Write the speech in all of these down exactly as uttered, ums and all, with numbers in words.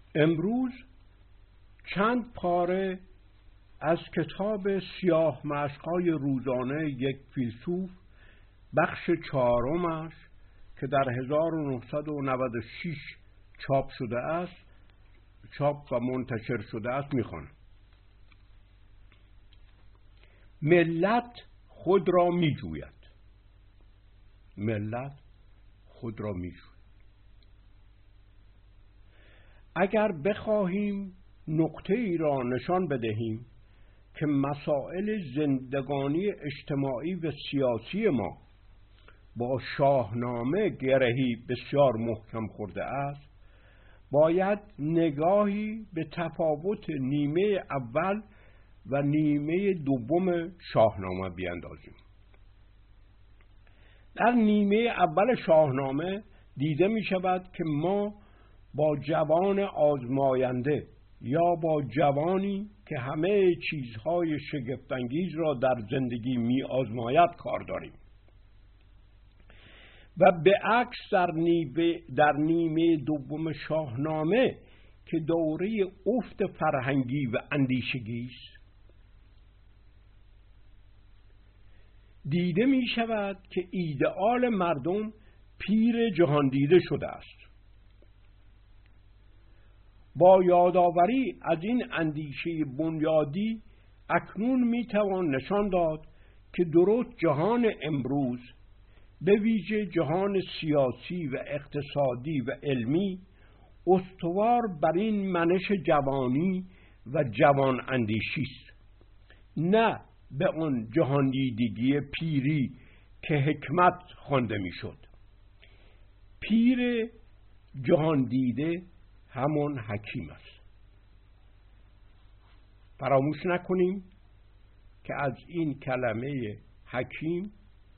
امروز چند پاره از کتاب سیاه مشق‌های روزانه یک فیلسوف بخش چهارمش که در هزار و نهصد و نود و شش چاپ شده است چاپ و منتشر شده است میخوانم. ملت خود را میجوید. ملت خود را میجوید. اگر بخواهیم نقطه ای را نشان بدهیم که مسائل زندگانی اجتماعی و سیاسی ما با شاهنامه گرهی بسیار محکم خورده است، باید نگاهی به تفاوت نیمه اول و نیمه دوم شاهنامه بیندازیم. در نیمه اول شاهنامه دیده می شود که ما با جوان آزماینده یا با جوانی که همه چیزهای شگفت‌انگیز را در زندگی می آزماید کار داریم و به عکس در نیمه, در نیمه دوم شاهنامه که دوره افت فرهنگی و اندیشگی است، دیده می شود که ایدئال مردم پیر جهان دیده شده است. با یادآوری از این اندیشه بنیادی اکنون می توان نشان داد که درست جهان امروز به ویژه جهان سیاسی و اقتصادی و علمی استوار بر این منش جوانی و جوان اندیشی است، نه به آن جهان دیدگی پیری که حکمت خوانده میشد. پیر جهان دیده همان حکیم است. فراموش نکنیم که از این کلمه حکیم،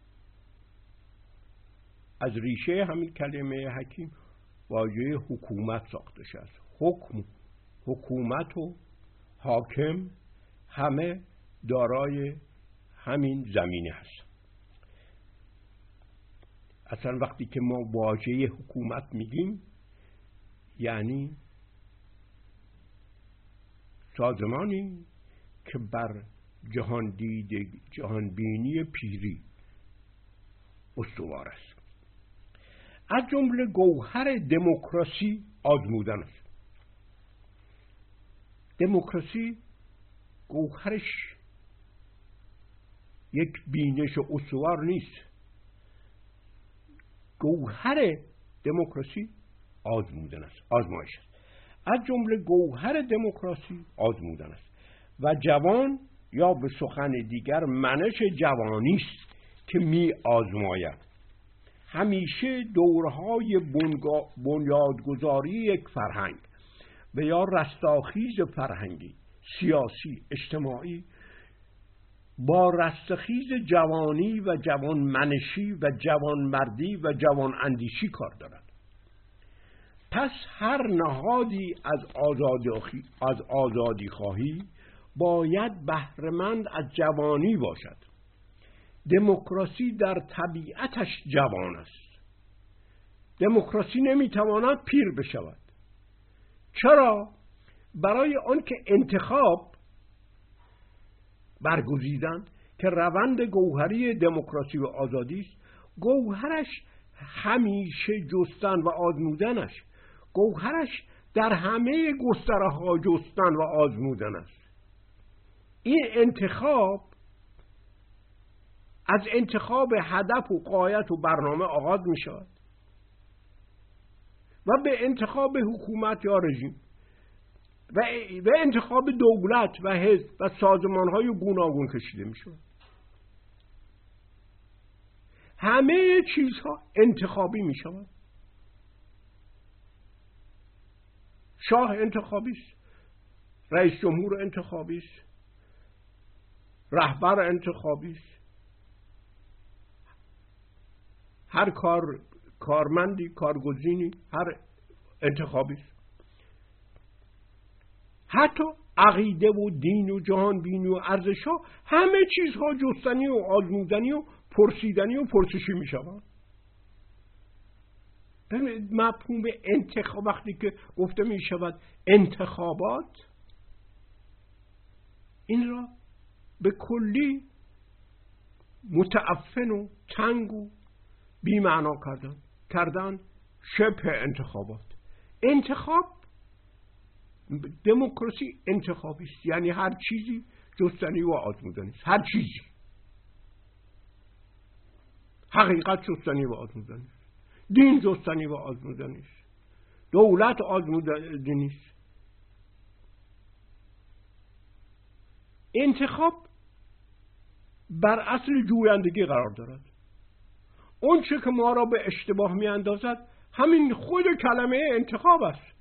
از ریشه همین کلمه حکیم واژه حکومت ساخته شده است. حکم، حکومت و حاکم همه دارای همین زمینه هست. اصلا وقتی که ما واژه حکومت میگیم یعنی سازمانی که بر جهان دیده جهان بینی پیری استوار است. از جمله گوهر دموکراسی آزمودن است. دموکراسی گوهرش یک بینش استوار نیست. گوهر دموکراسی آزمودن است، آزمایش است. از جمله گوهر دموکراسی آزمودن است و جوان یا به سخن دیگر منش جوانی است که می آزماید. همیشه دورهای بنیادگذاری یک فرهنگ و یا رستاخیز فرهنگی، سیاسی، اجتماعی با رستخیز جوانی و جوان منشی و جوان مردی و جوان اندیشی کار دارد. پس هر نهادی از آزادی از آزادی خواهی باید بهره‌مند از جوانی باشد. دموکراسی در طبیعتش جوان است. دموکراسی نمیتواند پیر بشود. چرا؟ برای آنکه انتخاب برگزیدن که روند گوهری دموکراسی و آزادی است، گوهرش همیشه جستن و آزمودنش، گوهرش در همه گستره‌ها جستن و آزمودن است. این انتخاب از انتخاب هدف و غایت و برنامه آغاز می شود و به انتخاب حکومت یا رژیم و به انتخاب دولت و حزب و سازمان‌های گوناگون کشیده می شود. همه چیزها انتخابی می شود. شاه انتخابی است، رئیس جمهور انتخابی است، رهبر انتخابی است، هر کار کارمندی، کارگزینی، هر انتخابی است. حتی عقیده و دین و جهان بینی و ارزش‌ها همه چیزها جستنی و آزمودنی و پرسیدنی و پرسشی می شود. مفهوم انتخاب وقتی که گفته می شود انتخابات، این را به کلی متعفن و تنگ و بی‌معنا کردن کردن شبه انتخابات. انتخاب، دموکراسی انتخابی است، یعنی هر چیزی جستنی و آزمودنی است. هر چیزی حقیقت جستنی و آزمودنی است، دین جستنی و آزمودنی است، دولت آزمودنی است. انتخاب بر اصل جویندگی قرار دارد. اون چه که ما را به اشتباه می اندازد همین خود کلمه انتخاب است.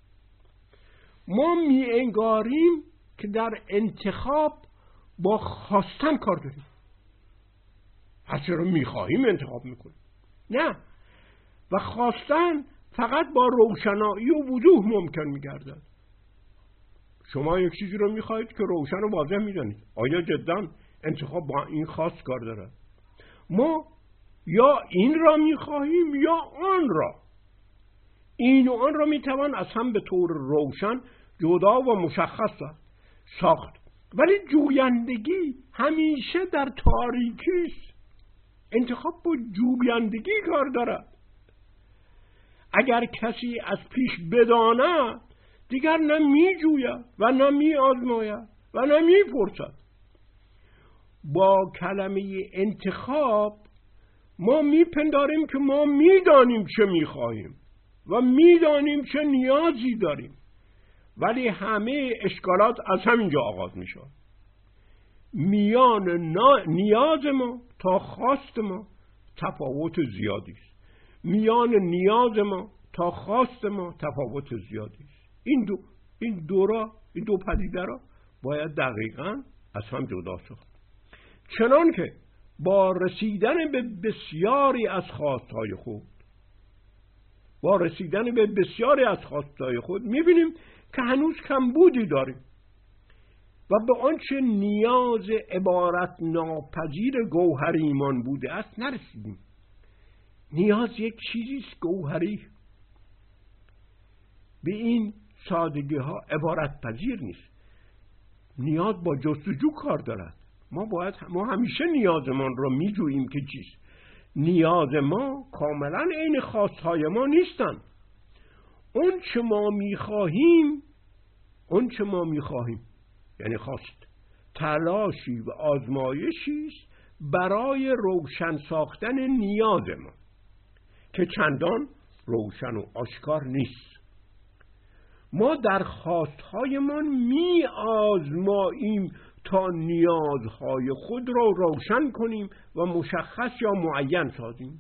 ما می انگاریم که در انتخاب با خواستن کار داریم. هرچه رو می خواهیم انتخاب می کنیم. نه، و خواستن فقط با روشنایی و وضوح ممکن می گردد. شما یک چیزی رو می خواهید که روشن و واضح می دانید. آیا جدا انتخاب با این خواست کار دارد؟ ما یا این را می خواهیم یا آن را. این و آن را می توان از هم به طور روشن جدا و مشخص ساخت، ولی جویندگی همیشه در تاریکی است. انتخاب با جویندگی کار دارد. اگر کسی از پیش بداند دیگر نه می جوید و نه می آزماید و نه می پرسد. با کلمه انتخاب ما می پنداریم که ما می دانیم چه می خواهیم و می دانیم چه نیازی داریم، ولی همه اشکالات از همینجا آغاز می شود. میان نیاز ما تا خواست ما تفاوت زیادی است. میان نیاز ما تا خواست ما تفاوت زیادی است. این دو این دو را این دو پدیده را باید دقیقاً از هم جدا ساخت. چنان که با رسیدن به بسیاری از خواستهای خود با رسیدن به بسیاری از خواستهای خود می‌بینیم که هنوز کمبودی داریم و به آنچه نیاز عبارت ناپذیر گوهریمان بوده است نرسیدیم. نیاز یک چیزی است گوهری، به این سادگی ها عبارت پذیر نیست. نیاز با جستجو کار دارد. ما باید ما همیشه نیازمان را میجوییم که چیست. نیاز ما کاملا عین خواستهای ما نیستند. اون چه ما میخواهیم اون چه ما میخواهیم یعنی خواست، تلاشی و آزمایشی است برای روشن ساختن نیاز ما که چندان روشن و آشکار نیست. ما در خواستهایمان می آزماییم تا نیازهای خود را روشن کنیم و مشخص یا معین سازیم.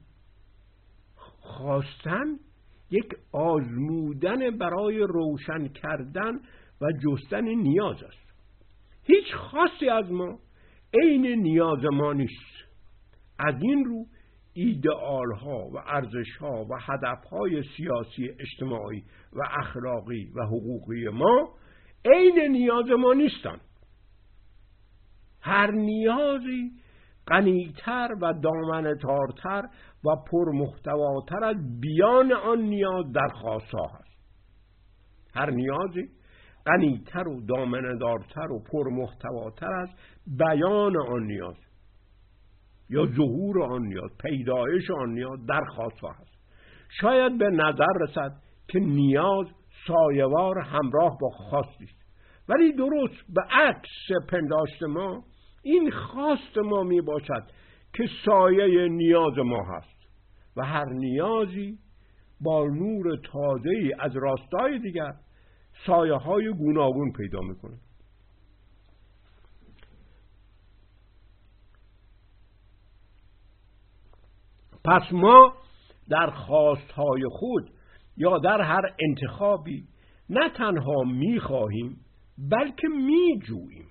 خواستن یک آزمودن برای روشن کردن و جستن نیاز است. هیچ خاصی از ما عین نیاز ما نیست. از این رو ایدئال ها و ارزش ها و هدف های سیاسی، اجتماعی و اخلاقی و حقوقی ما عین نیاز ما نیستند. هر نیازی غنی‌تر و دامنه‌دارتر و پرمحتواتر از بیان آن نیاز در خواست‌ها هست. هر نیازی غنی‌تر و دامنه‌دارتر و پرمحتواتر از بیان آن نیاز یا ظهور آن نیاز، پیدایش آن نیاز در خواست‌ها هست. شاید به نظر رسد که نیاز سایه‌وار همراه با خواستی است، ولی درست به عکس پنداشت ما این خواست ما می باشد که سایه نیاز ما هست و هر نیازی با نور تازه‌ای از راستای دیگر سایه های گوناگون پیدا می کند. پس ما در خواستهای خود یا در هر انتخابی نه تنها می خواهیم بلکه می جوییم.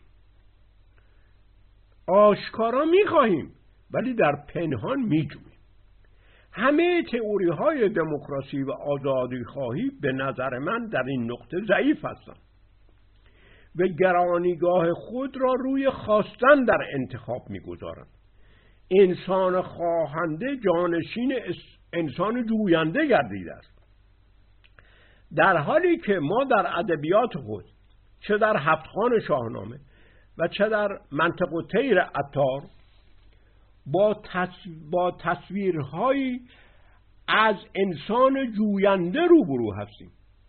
آشکارا می خواهیم ولی در پنهان می جوییم. همه تئوری های دموکراسی و آزادی خواهی به نظر من در این نقطه ضعیف هستند و گرانیگاه خود را روی خواستن در انتخاب می گذارند. انسان خواهنده جانشین انسان جوینده گردیده است. در حالی که ما در ادبیات خود چه در هفت‌خوان شاهنامه و چه در منطق الطیر عطار با, تص... با تصویرهایی از انسان جوینده روبرو هستیم.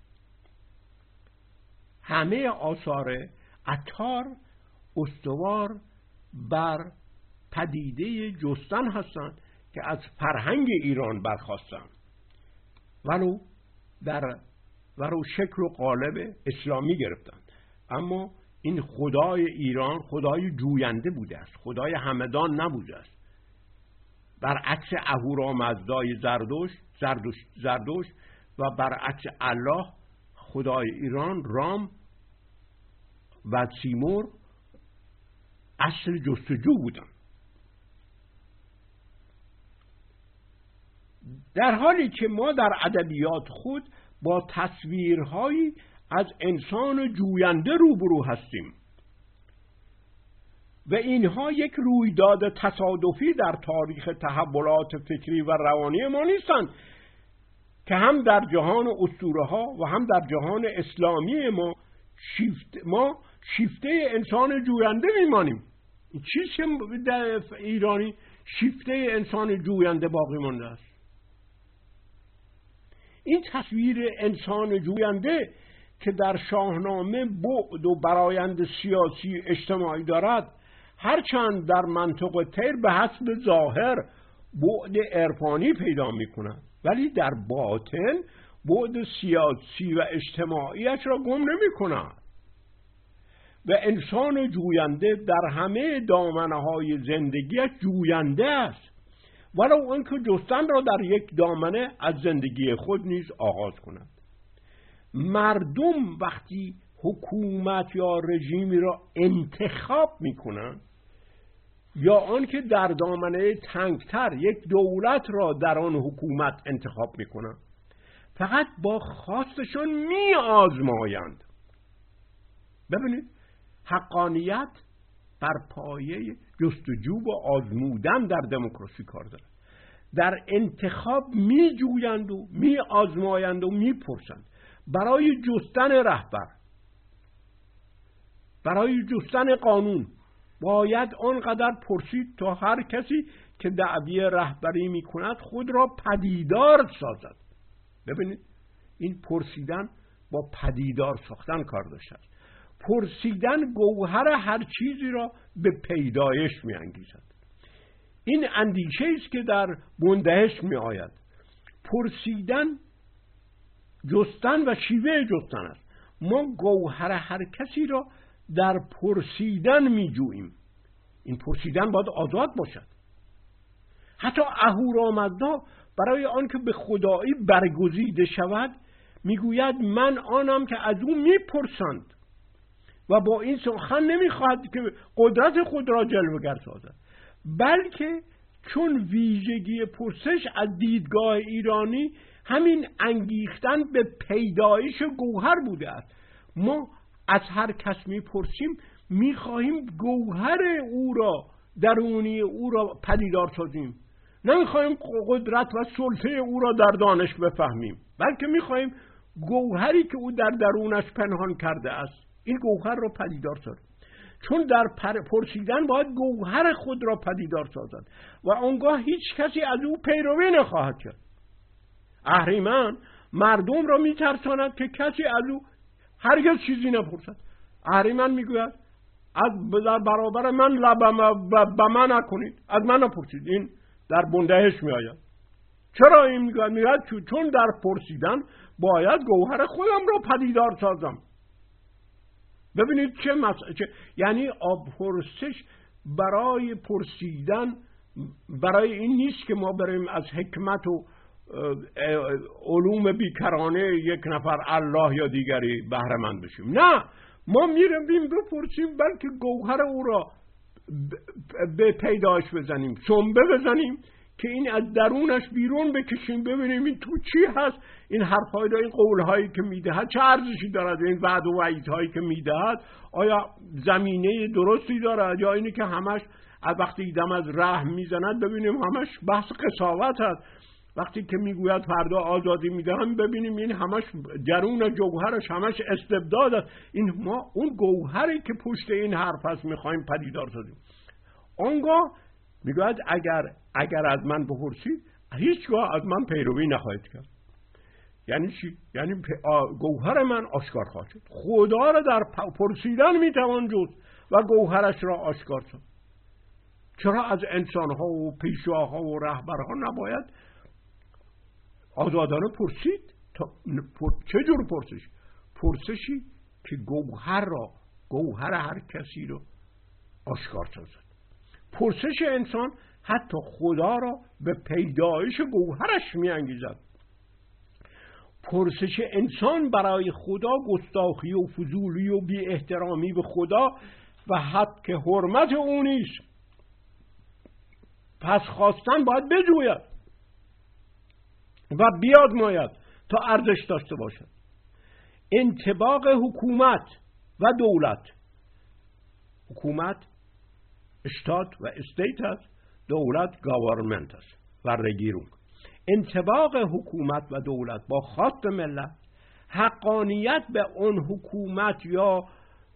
همه آثار عطار استوار بر پدیده جستن هستند که از فرهنگ ایران برخاستند، ولو در ولو شکل و قالب اسلامی گرفتند، اما این خدای ایران خدای جوینده بوده است، خدای همدان نبوده است. برعکس اهورامزدای زردوش زردوش زردوش و برعکس الله، خدای ایران رام و سیمور اصل جستجو بودن. در حالی که ما در ادبیات خود با تصویرهایی از انسان جوینده روبرو هستیم و اینها یک رویداد تصادفی در تاریخ تحولات فکری و روانی ما نیستند که هم در جهان اسطوره ها و هم در جهان اسلامی ما شیفت ما شیفته انسان جوینده میمانیم. چیزی که در ایرانی شیفته انسان جوینده باقی مانده است. این تصویر انسان جوینده که در شاهنامه بعد و برآیند سیاسی اجتماعی دارد، هرچند در منطق الطیر به حسب ظاهر بعد عرفانی پیدا می کند، ولی در باطن بعد سیاسی و اجتماعیش را گم نمی کند و انسان جوینده در همه دامنه های زندگیش جوینده است، ولو آنکه جستن را در یک دامنه از زندگی خود نیز آغاز کند. مردم وقتی حکومت یا رژیمی را انتخاب می کنند یا آنکه در دامنه تنگتر یک دولت را در آن حکومت انتخاب می کنند، فقط با خواستشان می آزمایند. ببینید، حقانیت بر پایه جستجو و آزمودن در دموکراسی کار دارد. در انتخاب می جویند و می آزمایند و می پرسند. برای جستن رهبر، برای جستن قانون باید آنقدر پرسید تا هر کسی که دعوی رهبری می کند خود را پدیدار سازد. ببینید، این پرسیدن با پدیدار ساختن کار داشته است. پرسیدن گوهر هر چیزی را به پیدایش می انگیزد. این اندیشه است که در بندهش می آید. پرسیدن جستن و شیوه جستن است. ما گوهر هر کسی را در پرسیدن می جوییم. این پرسیدن باید آزاد باشد. حتی اهورامزدا برای آنکه به خدایی برگزیده شود میگوید من آنم که از او میپرسند و با این سخن نمیخواهد که قدرت خود را جلوگر سازد، بلکه چون ویژگی پرسش از دیدگاه ایرانی همین انگیختن به پیدایش گوهر بوده است. ما از هر کس میپرسیم میخواهیم گوهر او را، درونی او را پدیدار سازیم. نمیخواهیم قدرت و سلطه او را در دانش بفهمیم، بلکه میخواهیم گوهری که او در درونش پنهان کرده است، این گوهر را پدیدار سازیم. چون در پرسیدن باید گوهر خود را پدیدار سازد و آنگاه هیچ کسی از او پیروی نخواهد کرد. اهریمن مردم را میترساند که کسی از او هرگز چیزی نپرسد. اهریمن میگوید از در برابر من لبم به من نکنید، از من نپرسید. این در بندهش میآید. چرا این میگوید؟ میگوید چون در پرسیدن باید گوهر خودم را پدیدار سازم. ببینید چه مسئله، چه... یعنی آب پرسش برای پرسیدن برای این نیست که ما بریم از حکمت و علوم بیکرانه یک نفر الله یا دیگری بهره مند بشیم. نه، ما میریم بپرسیم بلکه گوهر او را به پیداش بزنیم، سنبه بزنیم که این از درونش بیرون بکشیم، ببینیم این تو چی هست. این حرفهای دا، این قولهایی که میدهد چه ارزشی دارد، این وعد و وعیدهایی که میدهد آیا زمینه درستی دارد یا اینی که همش از وقتی دم از رحم میزند ببینیم همش بحث قساوت هست. وقتی که میگوید فردا آزادی میدهم، ببینیم این همش درون جوهرش همش استبداد است. این ما اون گوهری که پشت این حرف هست میخوایم پدیدار سازیم. آنگاه میگوید اگر اگر از من بپرسید هیچگاه از من پیروی نخواهید کرد. یعنی چی؟ یعنی گوهر من آشکار خواهد شد. خدا را در پرسیدن میتوان جست و گوهرش را آشکار ساخت. چرا از انسانها و پیشواها و رهبرها نباید آزادانه پرسید؟ تا چه جور پرسش؟ پرسشی که گوهر را، گوهر هر کسی رو آشکار سازد. پرسش انسان حتی خدا را به پیدایش گوهرش می انگیزد. پرسش انسان برای خدا گستاخی و فضولی و بی احترامی به خدا و حد که حرمت او نیست. پس خواستن باید بجوید و بیازماید تا ارزش داشته باشد. انطباق حکومت و دولت، حکومت اشتات و استیت است، دولت گاورمنت است و رگیرون. انطباق حکومت و دولت با خواست ملت حقانیت به اون حکومت یا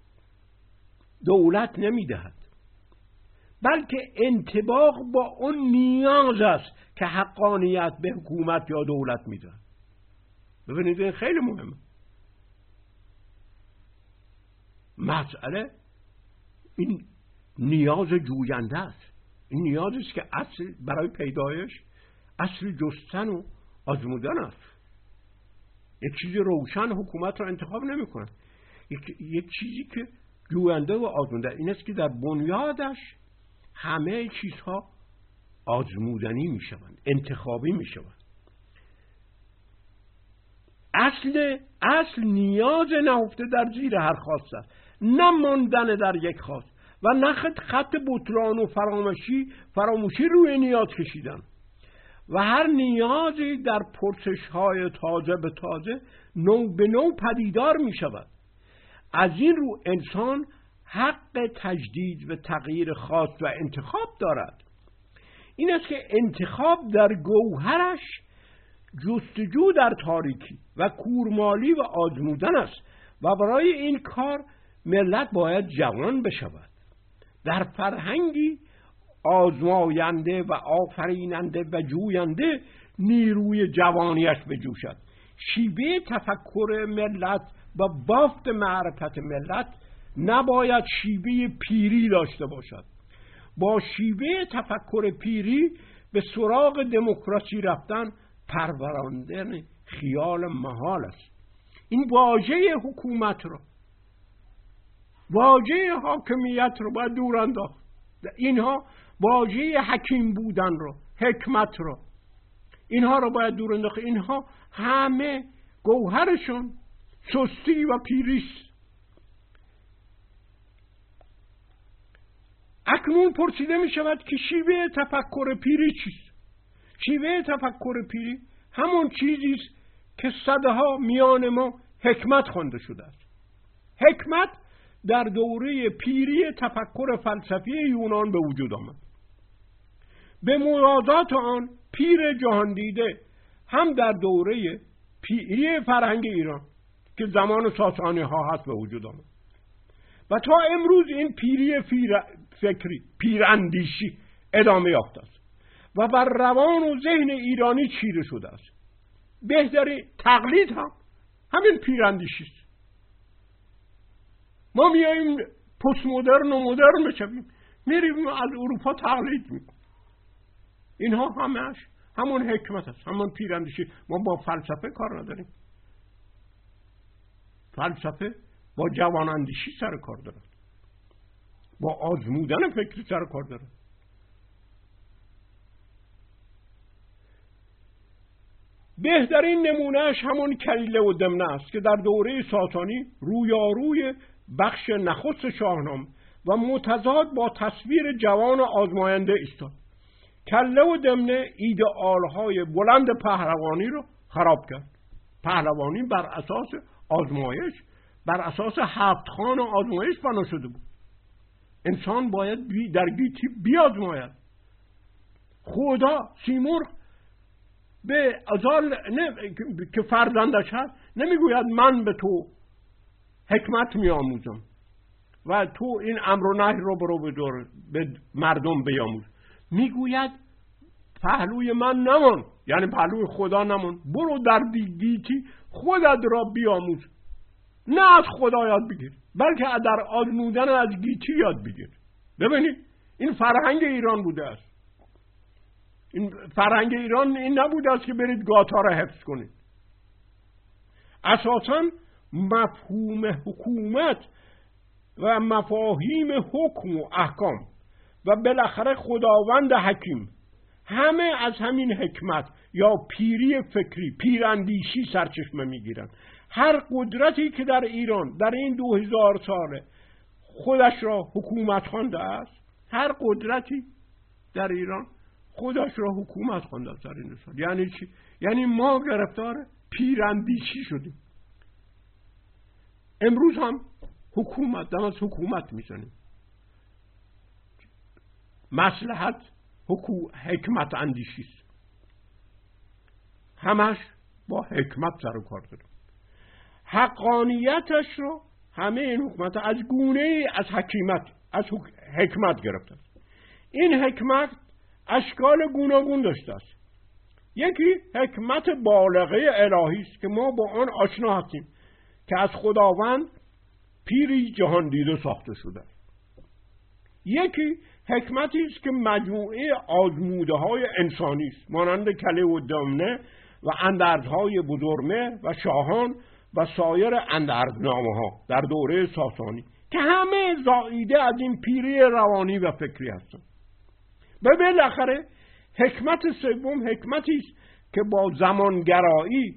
دولت نمیدهد، بلکه انطباق با اون نیاز است که حقانیت به حکومت یا دولت میدهد. ببینید این خیلی مهمه. مسئله این نیاز جوینده است. این نیازی است که اصل برای پیدایش اصل جستن و آزمودن است. یک چیزی روشن حکومت را انتخاب نمی کنند. یک, یک چیزی که جوینده و آزموده این است که در بنیادش همه چیزها آزمودنی می شوند، انتخابی می شوند. اصل اصل نیاز نهفته در زیر هر خواست است، نه ماندن در یک خواست و نه خط, خط بطلان و فراموشی فراموشی روی نیاز کشیدن. و هر نیازی در پرسش های تازه به تازه نو به نو پدیدار می شود. از این رو انسان حق تجدید و تغییر خاص و انتخاب دارد. این است که انتخاب در گوهرش جستجو در تاریکی و کورمالی و آزمودن است و برای این کار ملت باید جوان بشود، در فرهنگی آزماینده و آفریننده و جوینده نیروی جوانیش بجوشد. شیوه تفکر ملت و بافت معرفت ملت نباید شیوه پیری داشته باشد. با شیوه تفکر پیری به سراغ دموکراسی رفتن پروراندن خیال محال است. این واژه حکومت رو، واژه حاکمیت رو باید دور انداخت. اینها واژه حکیم بودن رو، حکمت رو، اینها رو باید دور انداخت. اینها همه گوهرشون سستی و پیریست. اکنون پرسیده می شود که شیوه تفکر پیری چیست؟ شیوه تفکر پیری همون چیزی است که صدها میان ما حکمت خوانده شده است. حکمت در دوره پیری تفکر فلسفی یونان به وجود آمد. به موازات آن پیر جهان دیده هم در دوره پیری فرهنگ ایران که زمان ساسانی ها هست به وجود آمد و تا امروز این پیری فکری، پیراندیشی ادامه یافته است و بر روان و ذهن ایرانی چیره شده است. بهتری تقلید هم همین پیراندیشی است. ما میاییم پست مدرن و مدرن بشویم، میریم از اروپا تقلید میکنیم. اینها همش همون حکمت است، همون پیراندیشی. ما با فلسفه کار نداریم. فلسفه با جواناندیشی سر کار دارد، با آزمودن فکری سر کار دارد. بهترین نمونهش همون کلیله و دمنه است که در دوره ساسانی رویاروی بخش نخست شاهنامه و متضاد با تصویر جوان آزماینده ایستاد. کله و دمنه ایدئالهای بلند پهلوانی رو خراب کرد. پهلوانی بر اساس آزمایش، بر اساس هفت خوان آزمایش بنا شده بود. انسان باید بی در گیتی بیازماید. خدا سیمرغ به ازال که فرزندش هست نمیگوید من به تو حکمت میآموزم و تو این امر و نهی رو برو بدار به مردم بیاموز. میگوید پهلوی من نمان، یعنی پهلوی خدا نمان، برو در گیتی خودت را بیاموز، نه از خدا یاد بگیر بلکه در آزمودن از گیتی یاد بگیر. ببینید این فرهنگ ایران بوده است. این فرهنگ ایران این نبوده است که برید گاتا را حفظ کنید. اساساً مفهوم حکومت و مفاهیم حکم و احکام و بالاخره خداوند حکیم همه از همین حکمت یا پیری فکری، پیراندیشی سرچشمه میگیرند. هر قدرتی که در ایران در این دو هزار ساله خودش را حکومت خوانده است، هر قدرتی در ایران خودش را حکومت خوانده است در این سال. یعنی چی؟ یعنی ما گرفتار پیراندیشی شدیم. امروز هم حکومت دم از حکومت میزنیم. مصلحت حکومت حکمت اندیشی است. همش با حکمت سر و کار داره. حقانیتش رو همه این حکومت از گونه ای از حکیمت از حکمت گرفته است. این حکمت اشکال گوناگون داشته است. یکی حکمت بالغه الهی است که ما با آن آشنا هستیم که از خداوند پیری جهان دیده ساخته شده است. یکی حکمتی است که مجموعه آزموده های انسانی است، مانند کله و دمنه و اندرزهای بزرگمهر و شاهان و سایر اندرزنامه ها در دوره ساسانی که همه زاییده از این پیری روانی و فکری هستند. و بالاخره حکمت سوم حکمتی است که با زمانگرایی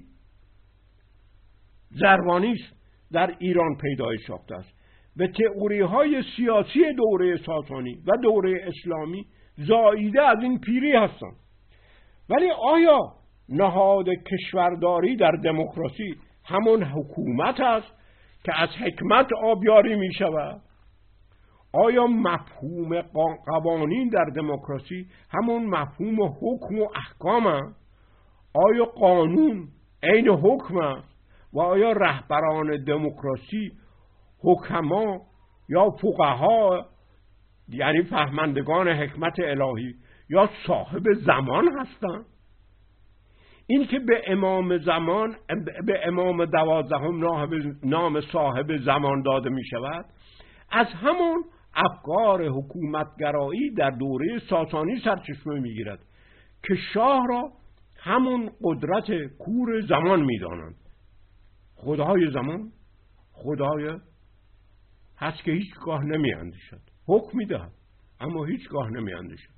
زروانی است در ایران پیدایش یافته است و تئوری های سیاسی دوره ساسانی و دوره اسلامی زاییده از این پیری هستند. ولی آیا نهاد کشورداری در دموکراسی همون حکومت است که از حکمت آبیاری می شود؟ آیا مفهوم قوانین در دموکراسی همون مفهوم حکم و احکام است؟ آیا قانون عین حکم است؟ و آیا رهبران دموکراسی حکما یا فقها یعنی فهمندگان حکمت الهی یا صاحب زمان هستند؟ این که به امام زمان به امام دوازدهم نام صاحب زمان داده می شود از همون افکار حکومتگرایی در دوره ساسانی سرچشمه می گیرد که شاه را همون قدرت کور زمان می دانند. خدای زمان خدای هست که هیچگاه نمی اندیشد، حکم می دهد اما هیچگاه نمی اندیشد،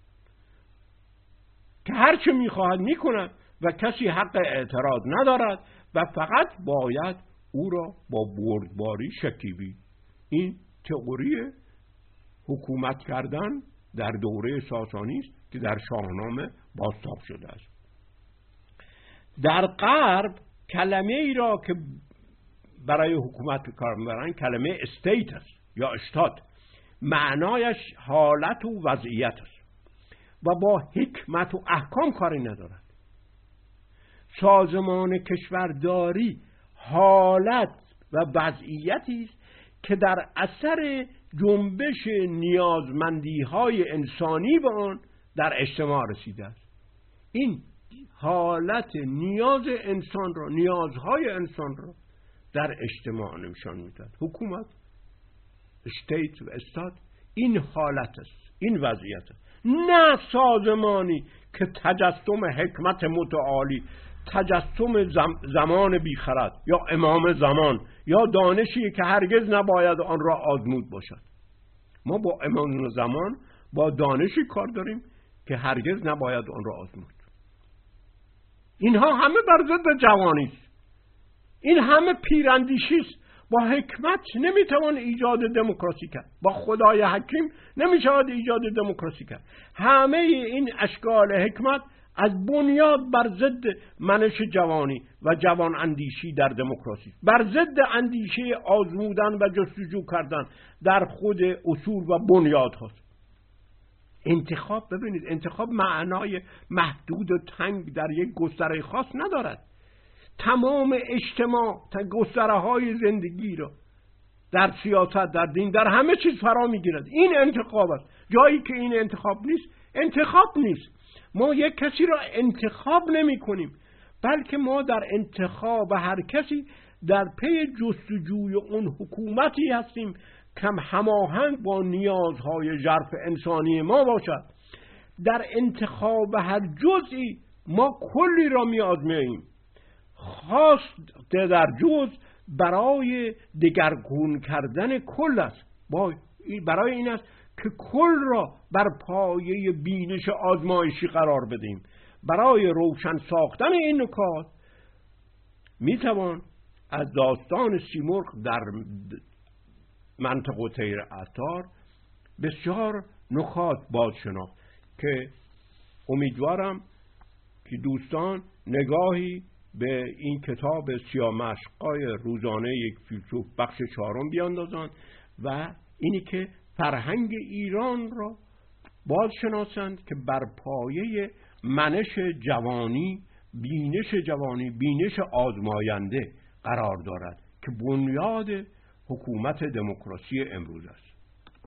که هرچه می خواهد می کند و کسی حق اعتراض ندارد و فقط باید او را با بردباری شکیبی. این تئوری حکومت کردن در دوره ساسانی است که در شاهنامه بازتاب شده است. در غرب کلمه ای را که برای حکومت کار می‌برند کلمه استیت است یا اشتات، معنایش حالت و وضعیت است و با حکمت و احکام کاری ندارد. سازمان کشورداری حالت و وضعیتی است که در اثر جنبش نیازمندی‌های انسانی به آن در اجتماع رسیده است. این حالت نیاز انسان را، نیازهای انسان را در اجتماع نشان می‌دهد. حکومت، استیت و استات این حالت است، این وضعیت است، نه سازمانی که تجسم حکمت متعالی، تجسم زم زمان بیخرد یا امام زمان یا دانشی که هرگز نباید آن را آزمود باشد. ما با امام زمان با دانشی کار داریم که هرگز نباید آن را آزمود. اینها همه بر ضد جوانی است. این همه پیراندیشی است. با حکمت نمیتوان ایجاد دموکراسی کرد. با خدای حکیم نمیشود ایجاد دموکراسی کرد. همه این اشکال حکمت از بنیاد بر ضد منش جوانی و جوان اندیشی در دموکراسی، بر ضد اندیشه آزمودن و جستجو کردن در خود اصول و بنیاد هست. انتخاب، ببینید انتخاب معنای محدود و تنگ در یک گستره خاص ندارد. تمام اجتماع، گستره های زندگی را در سیاست، در دین، در همه چیز فرا میگیرد. این انتخاب است. جایی که این انتخاب نیست، انتخاب نیست. ما یک کسی را انتخاب نمی کنیم، بلکه ما در انتخاب هر کسی در پی جستجوی اون حکومتی هستیم که هماهنگ با نیازهای ژرف انسانی ما باشد. در انتخاب هر جزئی ما کلی را می آزماییم. خاص در جز برای دگرگون کردن کل است. برای این است که کل را بر پایه بینش آزمایشی قرار بدیم. برای روشن ساختن این نکات می توان از داستان سیمرغ در منطقه طیر عطار بسیار نکات باز شناخت که امیدوارم که دوستان نگاهی به این کتاب سیاه‌مشق‌های روزانه یک فیلسوف بخش چهارم بیاندازند و اینی که فرهنگ ایران را باز شناسند که بر پایه منش جوانی، بینش جوانی، بینش آزماینده قرار دارد که بنیاد حکومت دموکراسی امروز است.